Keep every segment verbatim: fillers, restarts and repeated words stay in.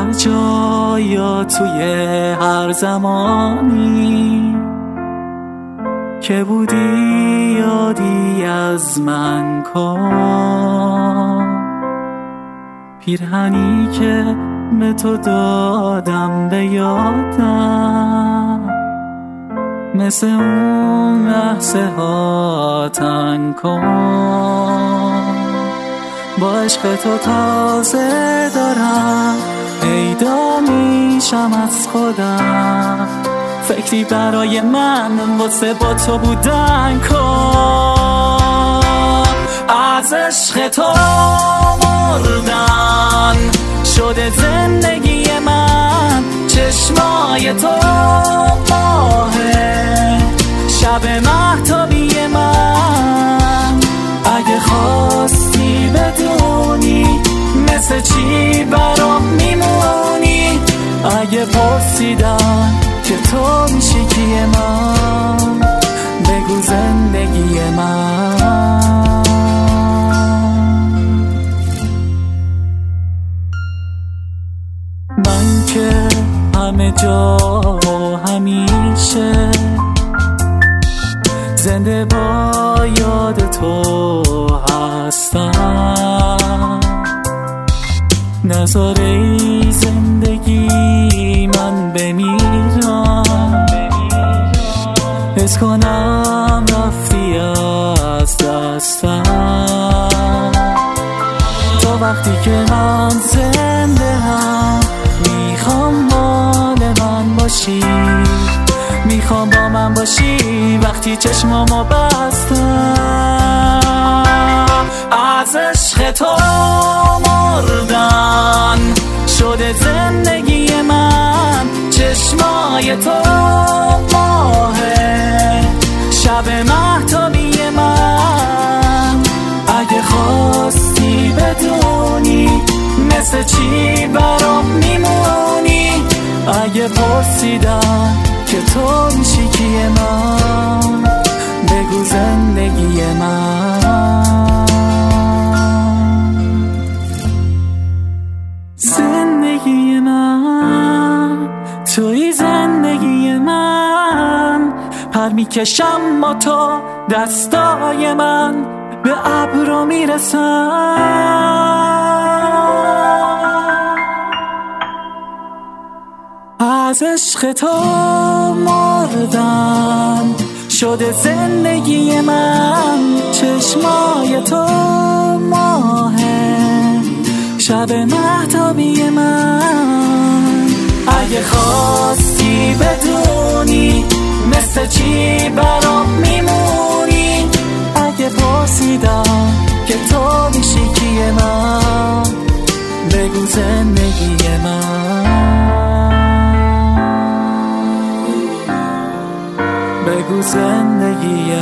هر جا یا توی هر زمانی که بودی یادی از من کن. پیرهنی که به تو دادم به یادم مثل اون لحظه ها تنگ کن. با عشق تو تازه دارم پیدا میشم از خودم. فکری برای من واسه با تو بودن کن. از عشق تو مردن شده زندگی من، چشمای تو ماهه شب مهتابی من. اگه خواستی بدونی مثل چی برام میمونی، اگه پرسیدم که تو میشی کیه من، بگو زندگی من. من که همه جا و همیشه زنده با یاد تو هستم. نذار ای زندگی من بمیرم، حس کنم رفتی از دستم. تا وقتی که من زنده هم میخوام مال من باشی، میخوام با من باشی وقتی چشمامو بستم. از عشق تو مردن شده زندگی من، چشمای تو ماهه شب مهتابی من. اگه خواستی بدونی مثل چی برام میمونی، اگه پرسیدم که تو میشی کیه من، بگو زندگی من. زندگی من توی زندگی من، پر میکشم با تو دستای من به ابرو میرسم. از عشق تو مردم شده زندگی من، چشمای تو ماهه شب مهتابی من. اگه خواستی بدونی مثل چی برام میمونی، اگه پرسیدم که تو میشی کیه من، بگو زندگی من، بگو زندگی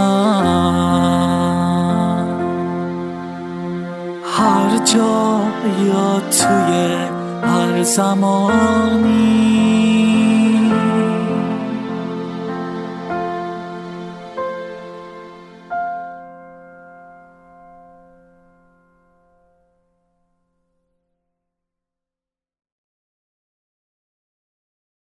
من. هر جا یا توی هر زمانی